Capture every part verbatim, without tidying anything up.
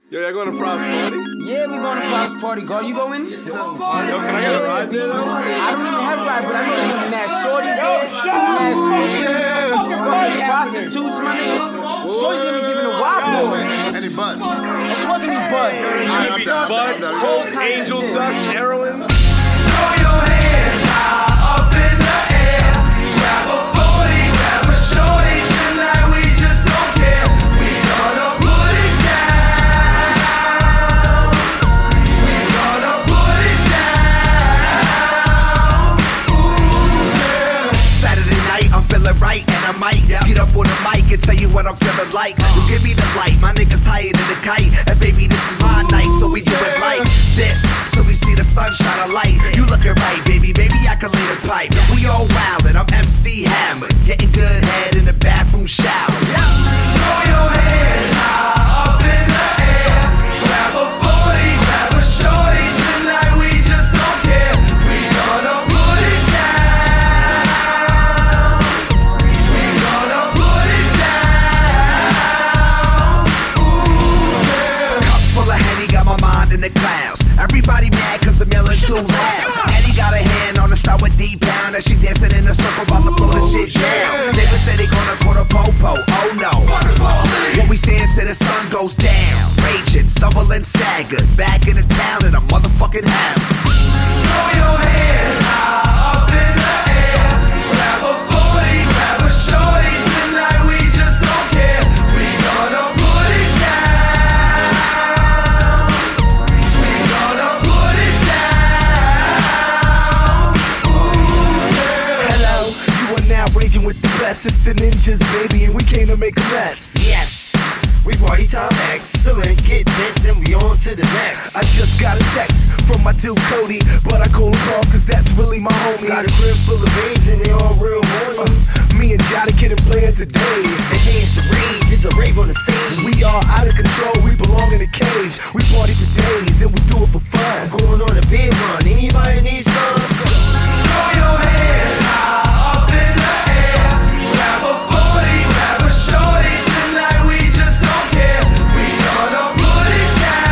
Yo, y'all going to Props Party? Yeah, we going to Props Party. Go, you going? Yo, can I get a ride there, though? I don't even have a ride, but I know there's some mad shorties there. Yo, shut up! Mad shorties. Yeah. Fucking fucking prostitutes, my nigga. Shorties even giving a wild boy. Any bud? It wasn't any bud. Maybe Bud, Cold Angel Dust, Heroin. Throw your hands high up in the air. Grab a forty, grab a shorty. Tonight we just don't care. We gonna put it down. We gonna put it down. Ooh, yeah. Saturday night, I'm feeling right, and I might get up on the mic and tell you what I'm feeling like. You give me the light, my niggas higher than the kite. And baby, this is my night, so we do it like this. So we see the sunshine of light. You looking right, baby, baby, I can lay the pipe. We all wild, and I'm M C Hammer, getting good head in the bathroom shower. Throw your hands high up in the air. Grab a forty, grab a shorty. Tonight we just don't care. We gonna put it down. We gonna put it down. Ooh, yeah. Cup full of Henny, got my mind in the clouds. Everybody mad cause I'm yelling too loud. Henny got a hand on the sour D-pound as she dancing in a circle about to blow the shit down. Neighbors say they gonna call the po-po, oh no. What we saying till the sun goes down. Raging, stumbling, staggered, back in the town in a motherfucking hammer. Throw your hands high up in the air. Grab a forty, grab a shorty. Tonight we just don't care. We gonna put it down. We gonna put it down. Ooh, yeah. Hello, you are now raging with the best. It's the ninjas, baby, and we came to make a mess. Yes, we party time excellent. Get bit, then we on to the next. I just got a text from my dude Cody, but I call him off cause that's really my homie. Got a crib full of babes and they all real horny. Uh, me and Johnny Kid playing today. They dance to rage, it's a rave on the stage. We are out of control, we belong in a cage. We party for days and we do it for fun. Going on a big run, anybody need some? Throw your hands high up in the air. Grab a forty, grab a shorty. Tonight we just don't care. We gonna put it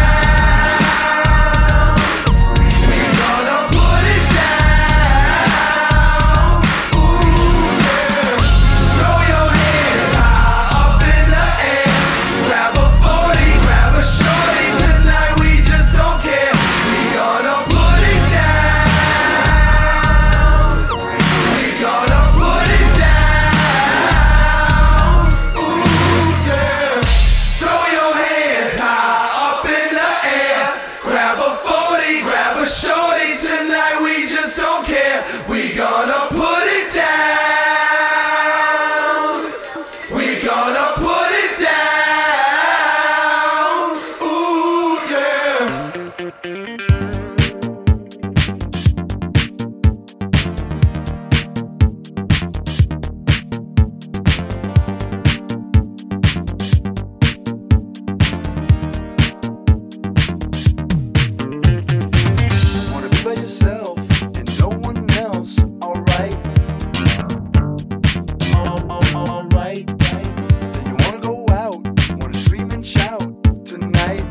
down. We gonna put it down. Ooh, yeah. Throw your hands high up in the air. Grab a forty, grab a shorty. Tonight we just don't care. We gonna put it down. We gonna put it down. Ooh, yeah. Throw your hands high up in the air. Grab a forty, grab a shorty. Tonight we just don't care. We gonna put it down. We gonna put it down. Ooh, yeah. Wanna be by yourself and no one else, alright? Alright, then you wanna go out, wanna scream and shout tonight.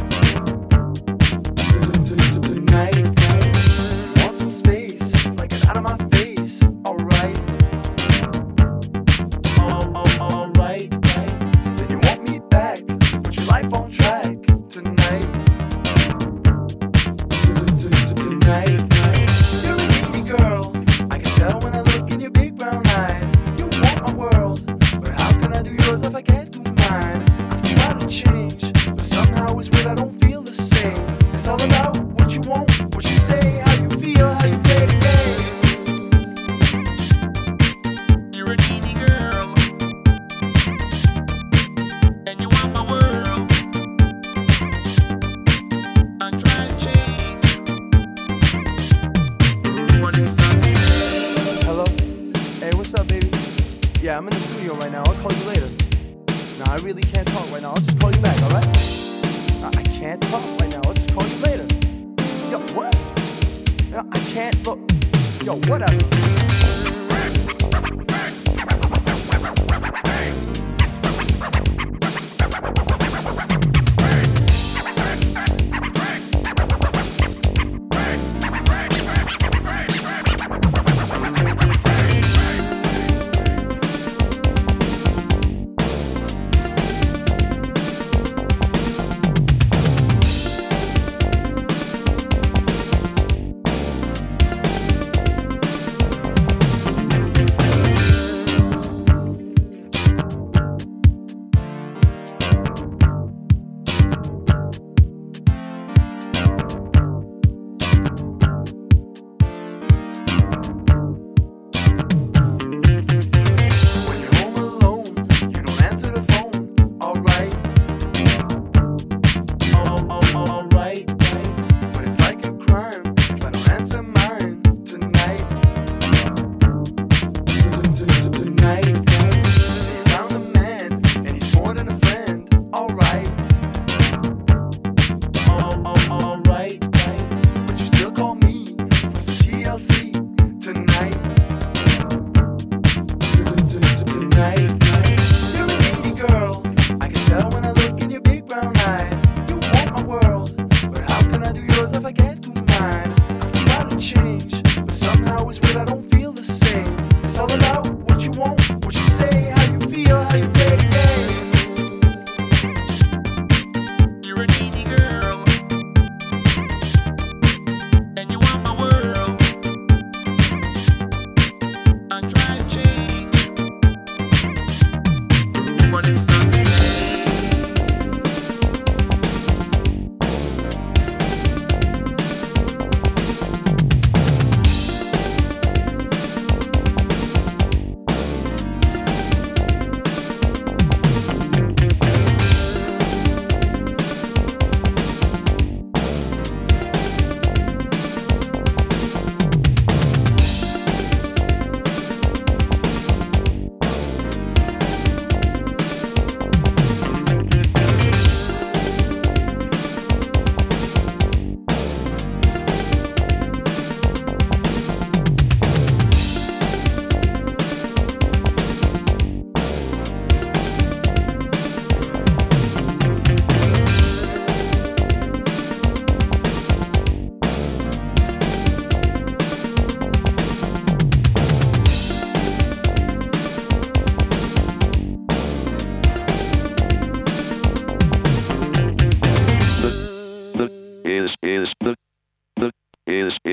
Tonight, want some space, like it out of my face, alright? Alright, then you want me back, put your life on track tonight. Tonight, you're a needy girl. I can tell when I look in your big brown eyes. You want my world, but how can I do yours if I can't do mine? I try to change, but somehow it's weird. I don't feel the same. It's all about what you want, what you say, how you feel, how you play the game. You're a needy girl, and you want my world. I'm trying to change what it's not to say. Hello? Hey, what's up, baby? Yeah, I'm in the studio right now. I'll call you later. Nah, I really can't talk right now. I'll just call you back, alright? Nah, I can't talk right now. I'll just call you later. Yo, what? Nah, I can't look. Yo, whatever.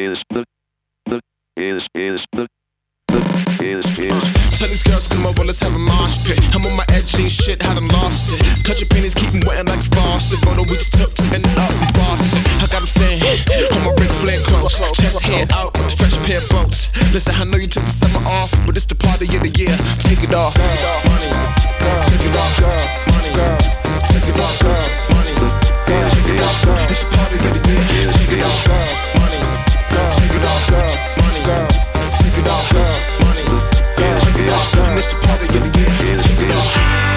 is the, the, is, is the, the, is, is. Tell these girls come over, let's have a mosh pit. I'm on my edgy shit, I done lost it. Cut your pennies, keep them wetting like a faucet. Photo we just took to end up in Boston. I got them saying, on my Ric Flair clothes. Chest hand out with a fresh pair of boats. Listen, I know you took the summer off, but it's the party of the year. Take it off, money. Take it off, money. Take it off, money. Take it off, it's the party of the year. Take it off, money. Take it off, money. Take it off, money. Take it off, and it's the party of the year. Take it off.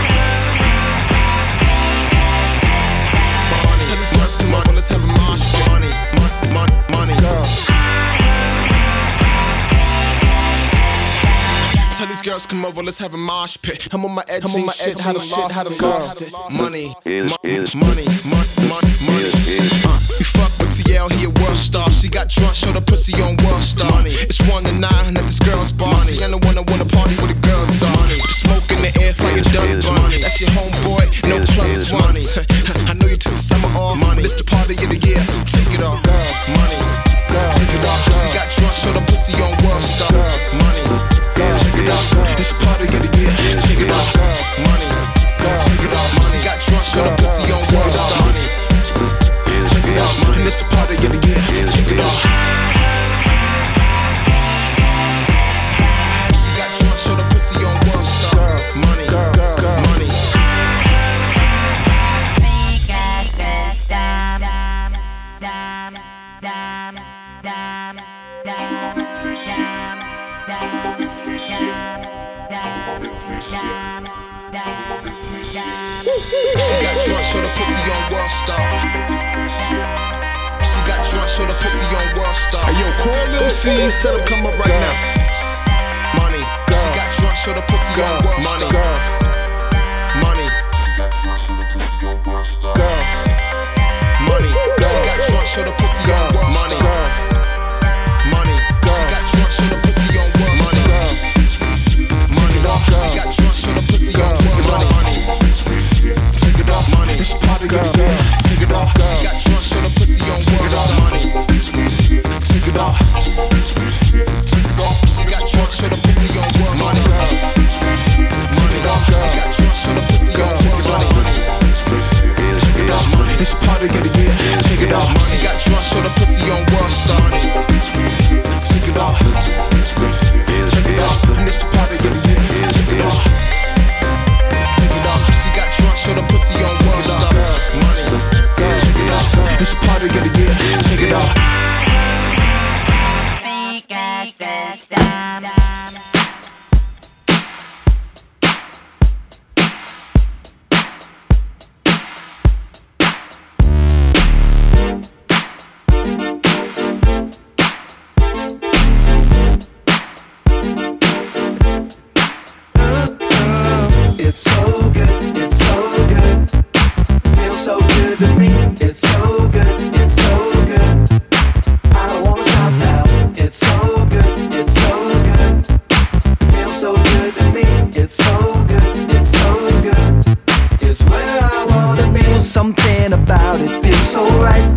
Money. Tell these girls come on, let's have a mosh. Money, money, money. Tell these girls come over, let's have a mosh pit. I'm on my edge, I'm on my shit, how to shit, how to lost it. Money, money, money, money, money. Uh, you fuck with T L, he a world star. She got drunk, showed her pussy on World Star. Money. It's one to nine, and this girl's bossy. I'm the one that wanna party with the girls are. Smoke in the air, fire done bun. That's your homeboy, no plus one. I know you took the summer off. Money. It's the party of the year. Take it off, money. Take it off. She got drunk, showed her pussy on World Star. Money. Take it off. It's the party of the year. Take it off, money. Take it off. She got drunk, showed her pussy on World Star. Money. Take it off, and it's the party of the year. Take it off. She got drunk, showed her pussy on World Star. Money, money. She got drunk, showed her pussy on World Star. She got drunk, showed her pussy on World Star. Hey, yo, call Lil C, set him come up right now. Money. She got drunk, showed her pussy on World Star. Money. She got drunk, showed her pussy on World Star. Money. She got drunk, showed her pussy on World Star. Money. She got drunk, showed her pussy on World Star. Money. She got drunk, showed her pussy on World Star. Take it off, money. It's party of the year. Take it off. She got drunk, showed her pussy on World Star. Money. Take it off. Take it off. She got drunk, showed her pussy on World Star. Money. Money. She got drunk, showed her pussy on World Star. Take it off, money. It's party of the year. Take it off. She got drunk, showed her pussy on World Star. Take it off. Take it off. And it's the party of the year. Take it off. Take it off. She got drunk, showed her pussy on World Star. Money. Take it off. It's the party of the year. Take it off. It's so good, it's so good. Feels so good to me. It's so good, it's so good. I don't wanna stop now. It's so good, it's so good. Feels so good to me. It's so good, it's so good. It's where I wanna be. Something about it feels so right.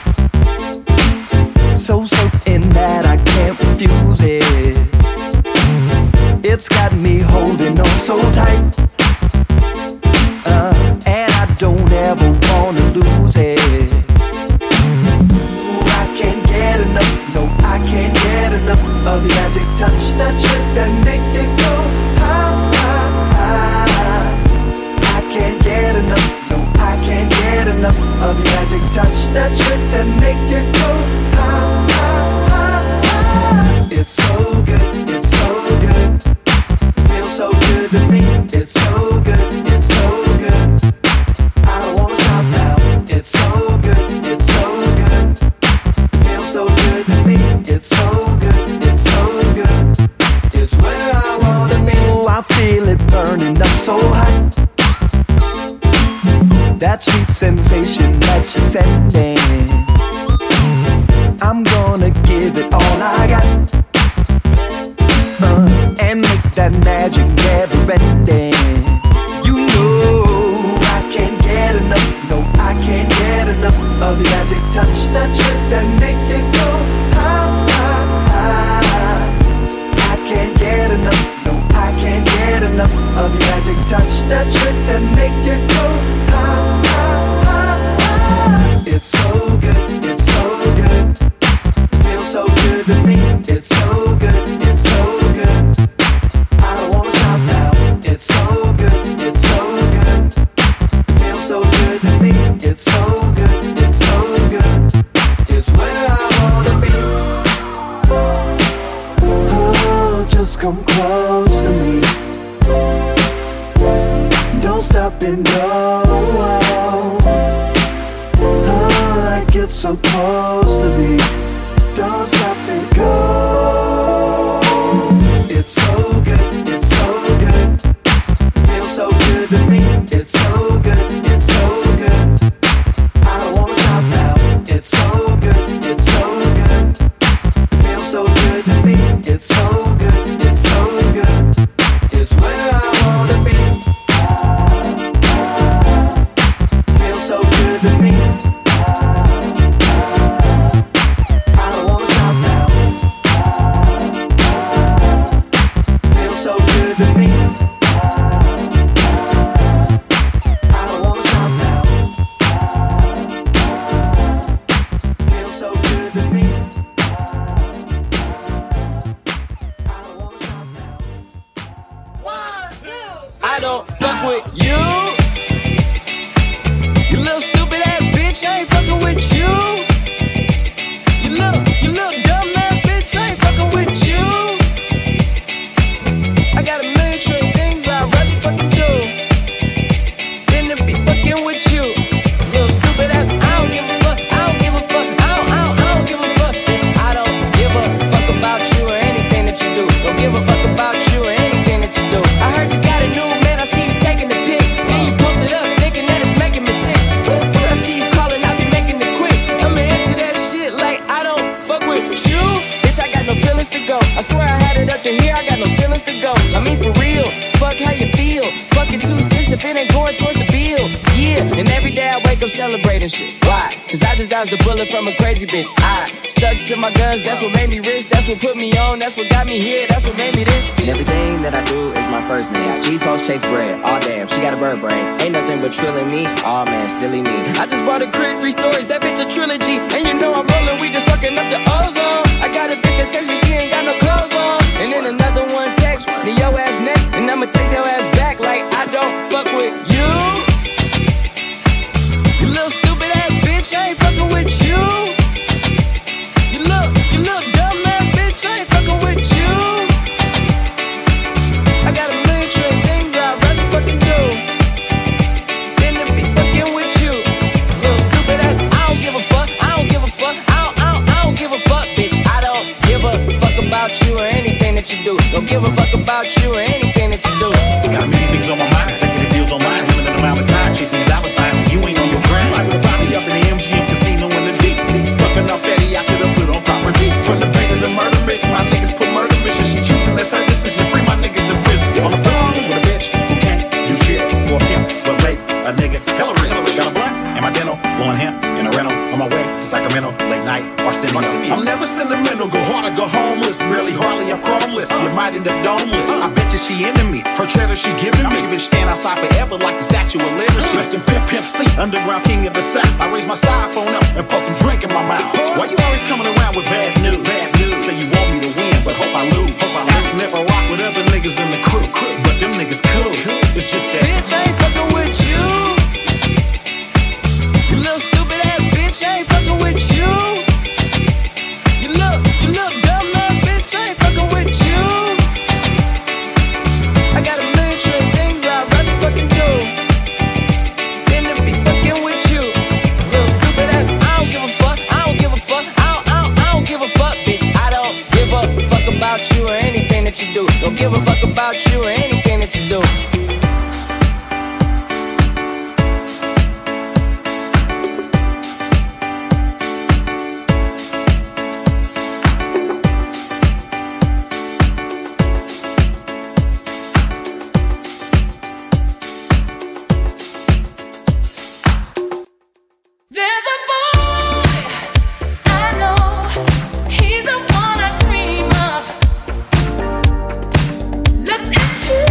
So certain that I can't refuse it. It's got me holding on so tight. Uh, and I don't ever wanna lose it. Ooh, I can't get enough, no, I can't get enough of the magic touch that should that make it go high, high, high. I can't get enough, no, I can't get enough of the magic touch that should that make it go high, high, high, high. It's so good, it's so good. Feels so good to me. It's so good, it's so good. I don't wanna stop now. It's so good, it's so good. Feels so good to me. It's so good, it's so good. It's where I wanna be. Oh, I feel it burning up so hot. That sweet sensation that you're sending. I'm gonna give it all I got. Uh, and make that magic never ending. You know I can't get enough, no, I can't get enough of the magic touch that should that make it go high. supposed to be. Don't stop and go. It's so good, it's so good. Feels so good to me. It's so good, it's so good. I don't wanna stop now. It's so good, it's so good. Feels so good to me. It's so good, it's so good. It's where I wanna be. Feels so good to me. I don't wanna stop now. Feels so good to me. I don't wanna stop now. Feels so good to me. I don't fuck with you. You little stupid ass bitch, I ain't fucking with you. You little, you little dumb ass bitch, I ain't fucking with you. I got a million trillion things I'd rather fucking do than to be fucking with you. Little stupid ass, I don't give a fuck, I don't give a fuck, I don't, I don't, I don't give a fuck, bitch. I don't give a fuck about you or anything that you do. Don't give a fuck about you or anything that you do. I heard you got a new man, I see you taking the pic. Then you post it up, thinking that it's making me sick. I see you calling, I be making it quick. I'ma answer that shit like I don't fuck with you. Bitch, I got no feelings to go. I swear I had it up to here, I got no feelings to go. I mean for real, fuck how you feel. Fucking two cents if it ain't going towards the bill. Yeah, and every day I wake up celebrating shit. Why? Cause I just dodged a bullet from a crazy bitch. I stuck to my guns, that's what made me rich. That's what put me on, that's what got me here. That's what made me this. And everything that I do is my first name. These hoes chase bread, aw damn, she got a bird brain. Ain't nothing but trilling me, aw man, silly me. I just bought a crib, three stories, that bitch a trilogy. And you know I'm rolling, we just fucking up the ozone. I got a bitch that texts me, she ain't got no clothes on. And then another one text me, yo ass next. And I'ma text your ass back like I don't fuck with you. You little stupid ass bitch, I ain't fucking with you. You look, you look dumb ass bitch, I ain't fucking with you. I got a million trillion things I'd rather fucking do than to be fucking with you. Little stupid ass, I don't give a fuck, I don't give a fuck, I don't, I don't, I don't give a fuck, bitch. I don't give a fuck about you or anything that you do. Don't give a fuck about you or anything that you do. Got a million things on my mind, executive deals online, him and around the time, chasing these dollar signs, and you ain't on your grind. I could've found me up in the M G M casino in the deep. Fucking up Betty, I could've put on property. From the bait to the murder, make my niggas put murder mission. She choosing, that's her decision. Free my niggas in prison. On the phone with a bitch who can't do shit for him, but make a nigga hella rich. Got a blunt in my dental, blowing hemp in a rental. On my way to Sacramento, late night, Arsenio. I'm never sentimental, go hard or go homeless. Really hardly, I'm chromeless. You might end up domeless. I bet you she into me. Her cheddar she giving me. Bitch stand outside forever like the Statue of Liberty. Rest in Pimp Pimp C, underground king of the South. I raise my styrofoam up and pour some drink in my mouth. Why you always coming around with bad news? Bad news. Say you want me to win, but hope I lose. Hope I lose. Never rock with other niggas in the crew, but them niggas cool. It's just that bitch, I ain't fucking with you. You little stupid ass bitch, I ain't fucking with you. You look, you look dumb ass bitch, I ain't fucking with you. I got a million trillion things I'd rather fucking do than to be fucking with you. Little stupid ass, I don't give a fuck, I don't give a fuck, I don't, I don't, I don't give a fuck, bitch. I don't give a fuck about you or anything that you do. Don't give a fuck about you or anything that you do. There's a boy I know, he's the one I dream of. Looks into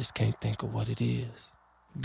just can't think of what it is.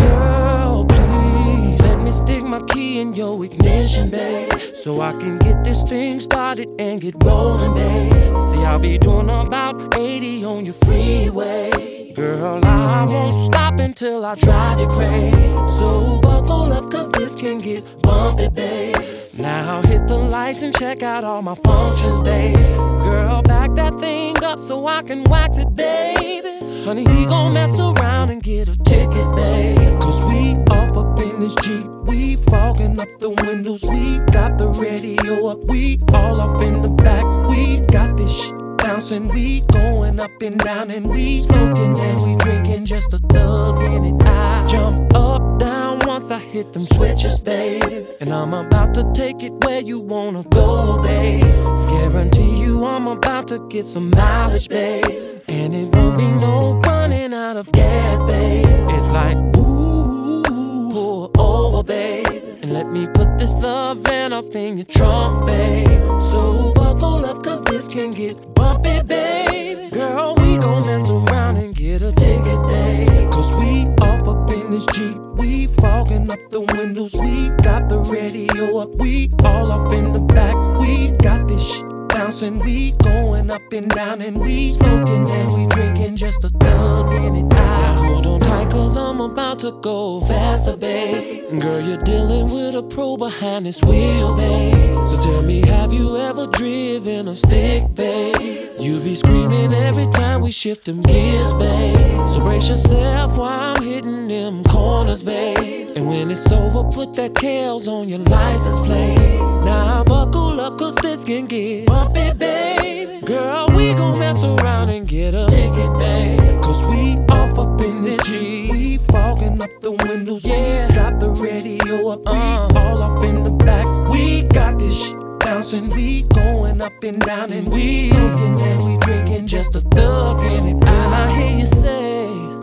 Girl, please let me stick my key in your ignition, babe, so I can get this thing started and get rolling, babe. See, I'll be doing about eighty on your freeway. Girl, I won't stop until I drive you crazy. So buckle up, cause this can get bumpy, babe. Now hit the lights and check out all my functions, babe. Girl, back that thing up so I can wax it, baby. Honey, we gon' mess around and get a ticket, babe. Cause we off up in this Jeep. We fogging up the windows. We got the radio up. We all up in the back. We got this shit bouncing. We going up and down. And we smoking and we drinking. Just a thug in it. I jump up, down once I hit them switches, babe. And I'm about to take it where you wanna go, babe. Guarantee you I'm about to get some mileage, babe. And it won't be no running out of gas, babe. It's like, ooh, pull over, babe, and let me put this love van off in your trunk, babe. So buckle up, cause this can get bumpy, babe. Girl, we gon' mess around and get a ticket, babe. Cause we off up in this Jeep. We fogging up the windows. We got the radio up. We all up in the back. We got this shit bouncing, we going up and down, and we smoking and we drinking, just a thug in it. Now hold on tight, cause I'm about to go faster, babe. Girl, you're dealing with a pro behind this wheel, babe. So tell me, have you ever driven a stick, babe? You be screaming every time we shift them gears, babe. So brace yourself while I'm hitting them corners, babe. And when it's over, put that Kales on your license plate. Now buckle up, cause this can get bumpy, babe. Girl, we gon' mess around and get a ticket, babe. Cause we off up in this G. We fogging up the windows. Yeah, got the radio up. Uh, we all up in the back. We got this shit bouncing. We going up and down, and we smoking and we drinking, just a thug in it. And I hear you say,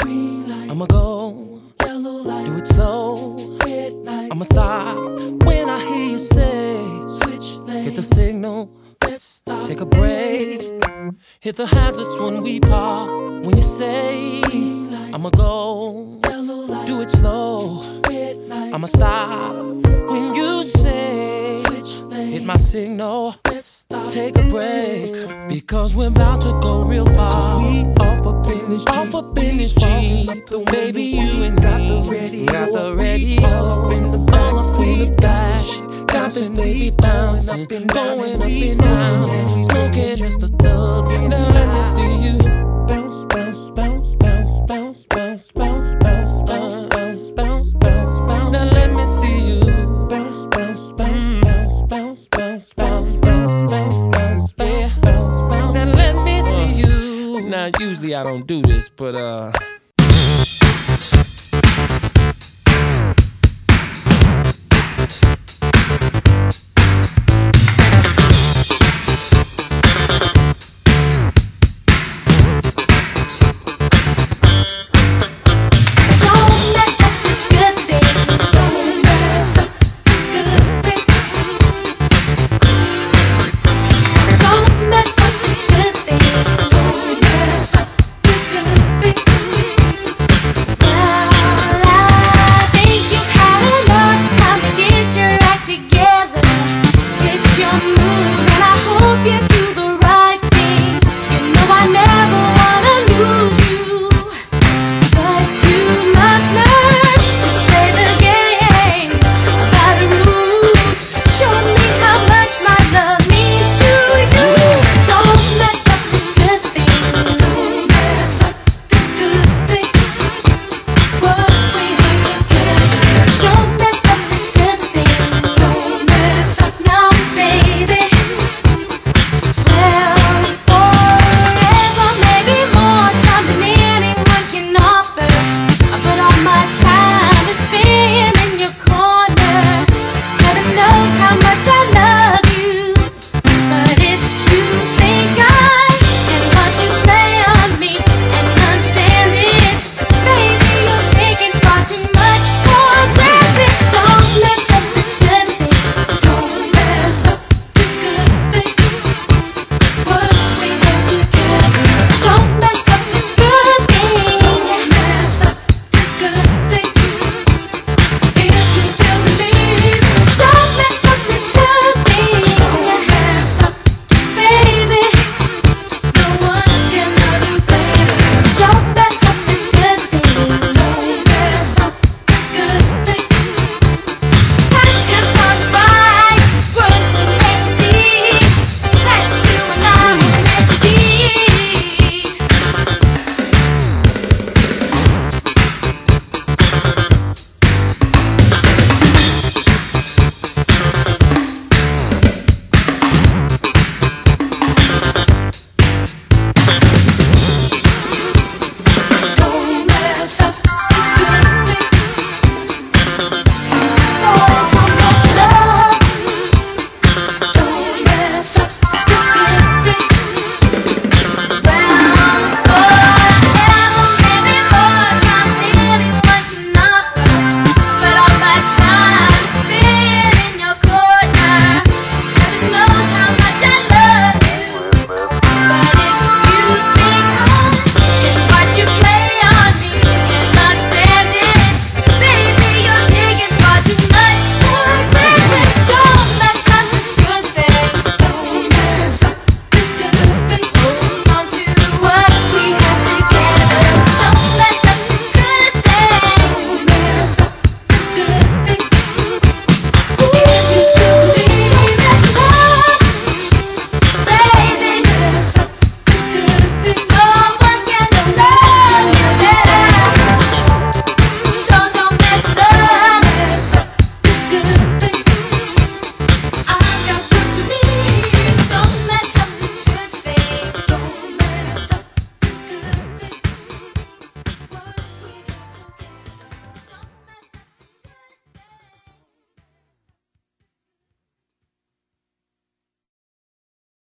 I'ma go, yellow light, do it slow, red light, I'ma stop. When I hear you say, switch lanes, hit the signal, let's stop, take a break, hit the hazards when we park. When you say, I'ma go, yellow light, do it slow, red light, I'ma stop. When you say, switch lanes, hit my signal, let's stop, take a break, because we're about to go real far. Cause we off up in this Jeep, off up in this Jeep, baby, you and got the radio, got the radio, all up in the back, all up in the back, got this baby bouncing, going up and down, and we smoking just a thug. Now let me see you